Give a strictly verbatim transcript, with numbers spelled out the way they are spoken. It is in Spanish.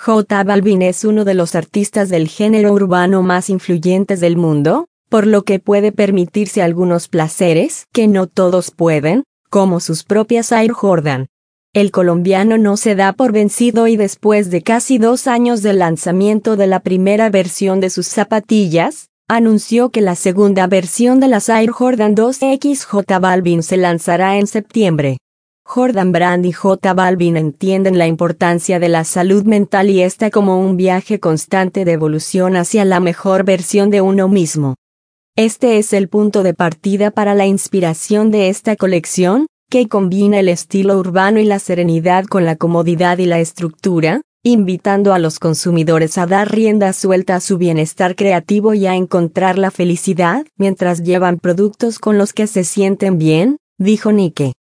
J Balvin es uno de los artistas del género urbano más influyentes del mundo, por lo que puede permitirse algunos placeres que no todos pueden, como sus propias Air Jordan. El colombiano no se da por vencido y después de casi dos años del lanzamiento de la primera versión de sus zapatillas, anunció que la segunda versión de las Air Jordan dos X J Balvin se lanzará en septiembre. Jordan Brand y J Balvin entienden la importancia de la salud mental y esta como un viaje constante de evolución hacia la mejor versión de uno mismo. Este es el punto de partida para la inspiración de esta colección, que combina el estilo urbano y la serenidad con la comodidad y la estructura, invitando a los consumidores a dar rienda suelta a su bienestar creativo y a encontrar la felicidad mientras llevan productos con los que se sienten bien, dijo Nike.